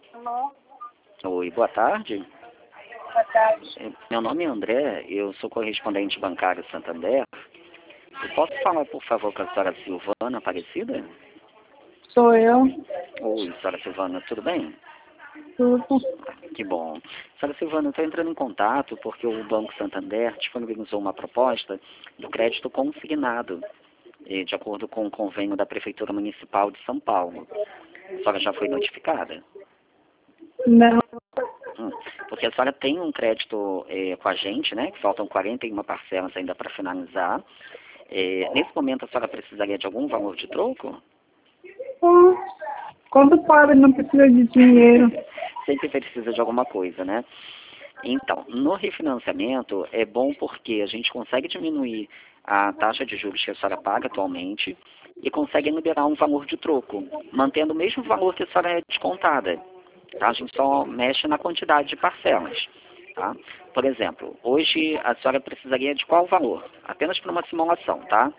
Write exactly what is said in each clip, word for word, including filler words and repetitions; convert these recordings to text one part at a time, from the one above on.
Alô? Oi, boa tarde. Boa tarde. Meu nome é André, eu sou correspondente bancário Santander. Eu posso falar, por favor, com a senhora Silvana Aparecida? Sou eu. Oi, senhora Silvana, tudo bem? Tudo. Que bom. Senhora Silvana, eu estou entrando em contato porque o Banco Santander disponibilizou uma proposta do crédito consignado, eh, de acordo com o convênio da Prefeitura Municipal de São Paulo. A senhora já foi notificada? Não. Hum, Porque a senhora tem um crédito eh, com a gente, né? Que faltam quarenta e uma parcelas ainda para finalizar. Eh, nesse momento a senhora precisaria de algum valor de troco? Hum, Quando pobre não precisa de dinheiro. Sempre precisa de alguma coisa, né? Então, no refinanciamento é bom porque a gente consegue diminuir a taxa de juros que a senhora paga atualmente e consegue liberar um valor de troco, mantendo o mesmo valor que a senhora é descontada. Tá? A gente só mexe na quantidade de parcelas. Tá? Por exemplo, hoje a senhora precisaria de qual valor? Apenas para uma simulação, tá?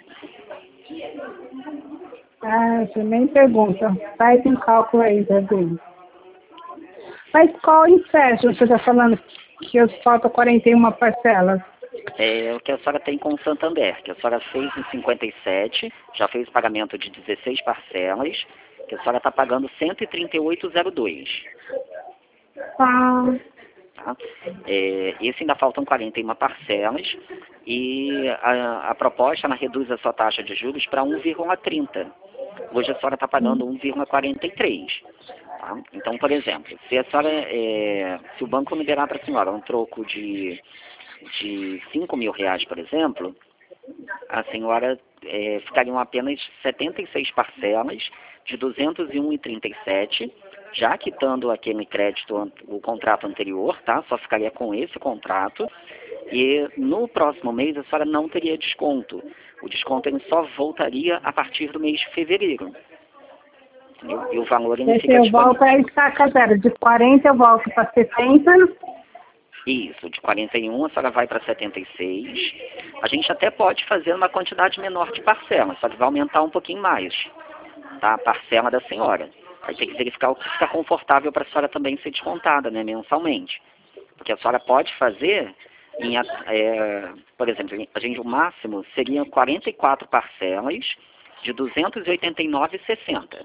Ah, você nem pergunta. Faz um cálculo aí, tá vendo? Mas qual empréstimo você está falando que eu falta quarenta e uma parcelas? É o que a senhora tem com o Santander, que a senhora fez em cinquenta e sete, já fez pagamento de dezesseis parcelas, que a senhora está pagando cento e trinta e oito vírgula zero dois. Ah, Tá? É, esse ainda faltam quarenta e uma parcelas e a, a proposta ela reduz a sua taxa de juros para um vírgula trinta. Hoje a senhora está pagando um vírgula quarenta e três. Tá? Então, por exemplo, se a senhora, é, se o banco liberar para a senhora um troco de, de cinco mil reais, por exemplo, a senhora é, ficariam apenas setenta e seis parcelas de duzentos e um vírgula trinta e sete, já quitando aquele crédito, o contrato anterior, tá? Só ficaria com esse contrato. E no próximo mês a senhora não teria desconto. O desconto ele só voltaria a partir do mês de fevereiro. Entendeu? E o valor ele esse fica eu disponível. volto a estaca zero. De quarenta eu volto para setenta. Isso, de quarenta e um a senhora vai para setenta e seis. A gente até pode fazer uma quantidade menor de parcelas, só que vai aumentar um pouquinho mais, tá? A parcela da senhora. Aí tem que verificar o que fica confortável para a senhora também ser descontada, né, mensalmente. Porque a senhora pode fazer, em, é, por exemplo, a gente, o máximo seria quarenta e quatro parcelas de duzentos e oitenta e nove vírgula sessenta.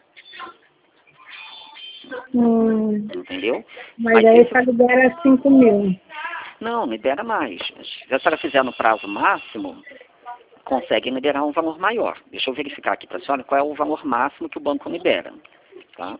Hum, Entendeu? mas Mas aí esse, só libera cinco mil. não, libera mais. Se a senhora fizer no prazo máximo, consegue liberar um valor maior. Deixa eu verificar aqui para a senhora qual é o valor máximo que o banco libera. Tá?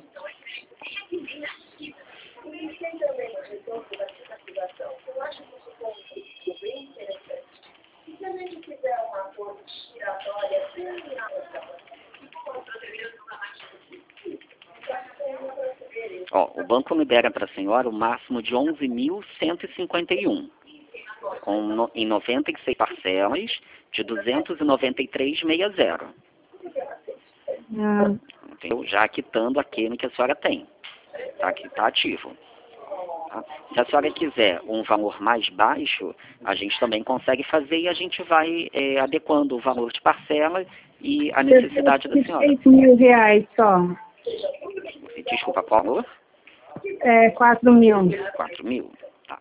Ó, o banco libera para a senhora o máximo de onze mil cento e cinquenta e um, com no, em noventa e seis parcelas de duzentos e noventa e três vírgula sessenta. Ah, Entendeu? Já quitando aquele que a senhora tem, tá? Que está ativo. Tá? Se a senhora quiser um valor mais baixo, a gente também consegue fazer e a gente vai é, adequando o valor de parcela e a necessidade da senhora. seis mil reais só. Desculpa, qual valor? É, quatro mil. quatro mil. Tá.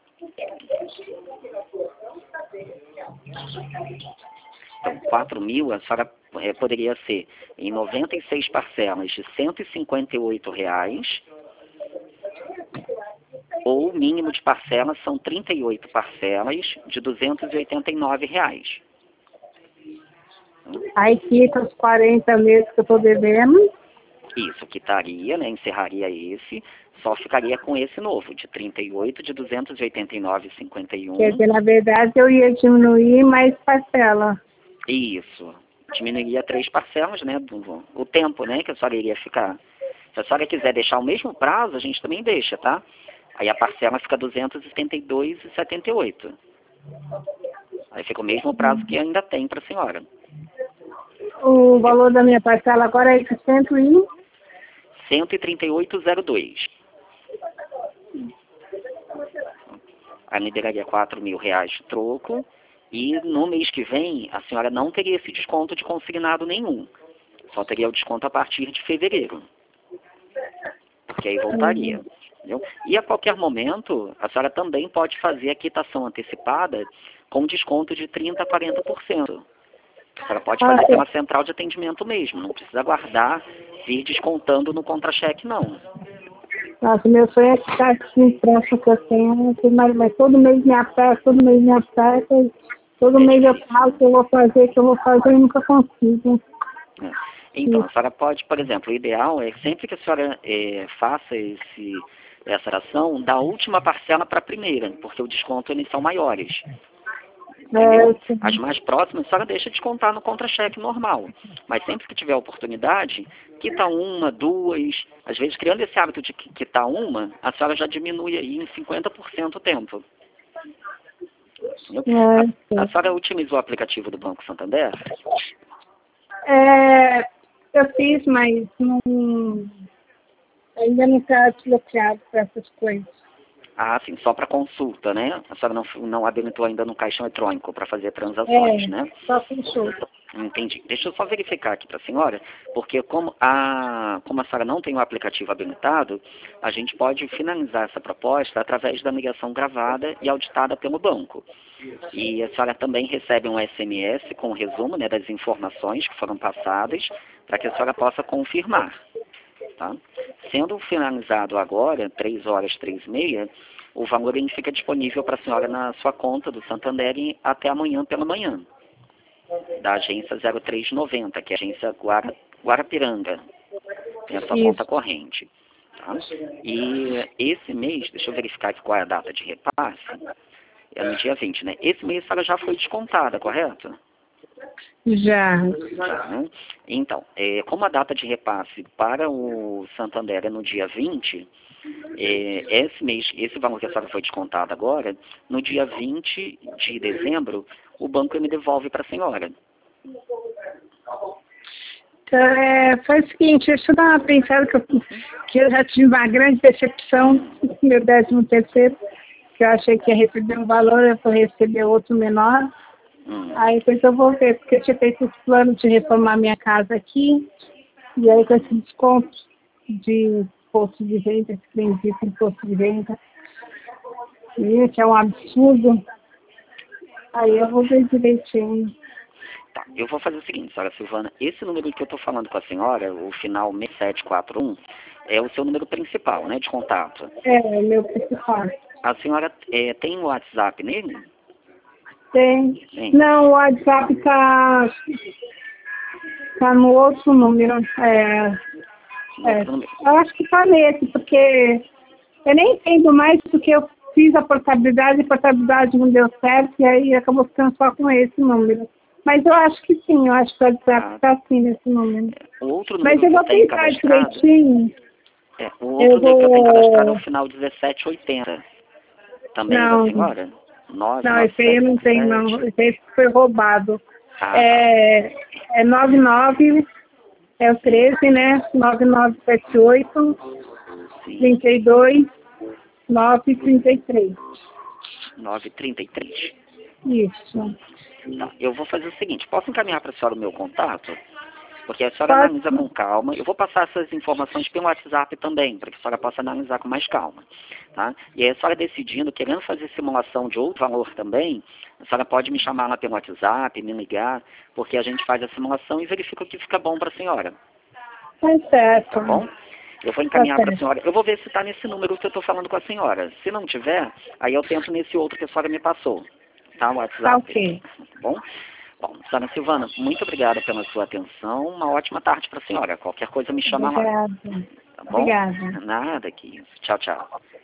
Então, quatro mil a senhora é, poderia ser em noventa e seis parcelas de cento e cinquenta e oito reais, ou o mínimo de parcelas são trinta e oito parcelas de duzentos e oitenta e nove reais. Aí quita os quarenta meses que eu estou devendo. Isso, quitaria, né, encerraria esse, só ficaria com esse novo, de trinta e oito, de duzentos e oitenta e nove vírgula cinquenta e um. Quer dizer, na verdade, eu ia diminuir mais parcela. Isso, diminuiria três parcelas, né, do, o tempo, né, que a senhora iria ficar. Se a senhora quiser deixar o mesmo prazo, a gente também deixa, tá? Aí a parcela fica duzentos e setenta e dois vírgula setenta e oito. Aí fica o mesmo prazo que ainda tem para a senhora. O valor da minha parcela agora é de cento e... cento e trinta e oito vírgula zero dois. Aí me liberaria quatro mil reais de troco. E no mês que vem, a senhora não teria esse desconto de consignado nenhum. Só teria o desconto a partir de fevereiro. Porque aí voltaria. Entendeu? E a qualquer momento, a senhora também pode fazer a quitação antecipada com desconto de trinta a quarenta por cento. A senhora pode fazer Ah, pela central de atendimento mesmo, não precisa aguardar vir descontando no contra-cheque, não. nossa, meu sonho é ficar aqui impresso que eu tenho, mas, mas todo mês me aperta, todo mês me aperta, todo mês eu falo que eu vou fazer, que eu vou fazer e nunca consigo. É. Então, a senhora pode, por exemplo, o ideal é sempre que a senhora é, faça esse, essa ação, da última parcela para a primeira, porque o desconto eles são maiores. Entendeu? É, As mais próximas, a senhora deixa descontar no contra-cheque normal. Mas sempre que tiver oportunidade, quita uma, duas, às vezes criando esse hábito de quitar uma, a senhora já diminui aí em cinquenta por cento o tempo. é, A, a senhora utilizou o aplicativo do Banco Santander? é, eu fiz, mas não, ainda não está desbloqueado para essas coisas. Ah, sim, só para consulta, né? A senhora não, não habilitou ainda no caixa eletrônico para fazer transações, É, né? só consulta. Entendi. Deixa eu só verificar aqui para a senhora, porque como a, como a senhora não tem o aplicativo habilitado, a gente pode finalizar essa proposta através da ligação gravada e auditada pelo banco. E a senhora também recebe um S M S com o resumo, né, das informações que foram passadas, para que a senhora possa confirmar. Tá? Sendo finalizado agora, três horas, três e meia, o valor ele fica disponível para a senhora na sua conta do Santander até amanhã pela manhã, da agência zero três noventa, que é a agência Guara, Guarapiranga, tem a sua Isso. conta corrente. Tá? E esse mês, deixa eu verificar aqui qual é a data de repasse, é no dia vinte, né? Esse mês ela já foi descontada, correto? Já. Tá. Então, é, como a data de repasse para o Santander é no dia vinte, é, esse mês, esse valor que a senhora foi descontado agora, no dia vinte de dezembro, o banco me devolve para a senhora. Então, é, foi o seguinte, deixa eu dar uma pensada que eu, que eu já tive uma grande decepção no meu décimo terceiro, que eu achei que ia receber um valor, eu vou receber outro menor. Hum. Aí depois eu vou ver, porque eu tinha feito esse plano de reformar minha casa aqui, e aí com esse desconto de imposto de renda, que tem dito imposto de renda, e que é um absurdo, aí eu vou ver direitinho. Tá, eu vou fazer o seguinte, senhora Silvana, esse número que eu estou falando com a senhora, o final seis sete quatro um, é o seu número principal, né, de contato. É, meu principal. A senhora é, tem o WhatsApp nele? Tem. Sim. Não, o WhatsApp tá, tá no outro número. É, No é, outro número. eu acho que tá nesse, porque eu nem entendo mais porque eu fiz a portabilidade, a portabilidade não deu certo, e aí acabou ficando só com esse número. Mas eu acho que sim, eu acho que o WhatsApp tá sim nesse número. O outro número Mas eu que eu vou tenho pensar cadastrado, direitinho. é, o outro Eu número que eu tenho cadastrado é vou... o final dezessete oitenta. Também é da Não, senhora? não, esse aí eu não tenho, não. nove nove sete Esse aí foi roubado. Ah, É, é nove nove, é o treze, né? nove nove sete oito, sim, trinta e dois, nove trinta e três. nove trinta e três. Isso. Tá, eu vou fazer o seguinte, posso encaminhar para a senhora o meu contato? Porque a senhora Pode. analisa com calma. Eu vou passar essas informações pelo WhatsApp também, para que a senhora possa analisar com mais calma. Tá? E aí a senhora decidindo, querendo fazer simulação de outro valor também, a senhora pode me chamar lá pelo WhatsApp, me ligar, porque a gente faz a simulação e verifica o que fica bom para a senhora. Tá certo. Tá bom? Eu vou encaminhar Tá para a certo. senhora. Eu vou ver se está nesse número que eu estou falando com a senhora. Se não tiver, aí eu tento nesse outro que a senhora me passou. Tá? O WhatsApp. Tá ok. Tá bom? Bom, senhora Silvana, muito obrigada pela sua atenção. Uma ótima tarde para a senhora. Qualquer coisa me chama lá. Obrigada. Tá bom? Obrigada. Nada que isso. Tchau, tchau.